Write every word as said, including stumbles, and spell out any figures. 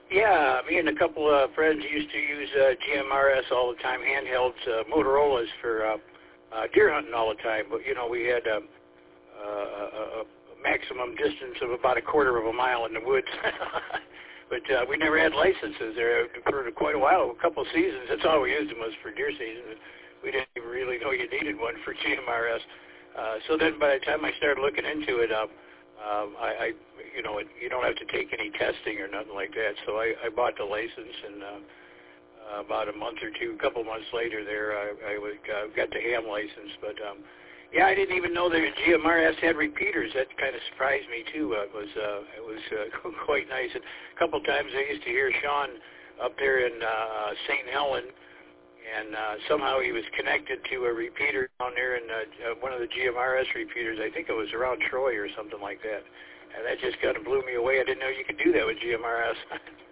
Yeah, me and a couple of friends used to use uh, G M R S all the time, handhelds, uh, Motorola's for uh, uh, deer hunting all the time. But, you know, we had um, uh, a, a maximum distance of about a quarter of a mile in the woods. But uh, we never had licenses there for quite a while, a couple of seasons. That's all we used them was for deer season. We didn't even really know you needed one for G M R S. Uh, so then by the time I started looking into it, um, um, I, I, you know, it, you don't have to take any testing or nothing like that. So I, I bought the license, and uh, uh, about a month or two, a couple months later there, I, I was, uh, got the ham license. But um, yeah, I didn't even know that G M R S had repeaters. That kind of surprised me too. Uh, it was uh, it was uh, quite nice. And a couple times I used to hear Sean up there in uh, Saint Helen, and uh, somehow he was connected to a repeater down there in uh, uh, one of the G M R S repeaters. I think it was around Troy or something like that. And that just kind of blew me away. I didn't know you could do that with G M R S.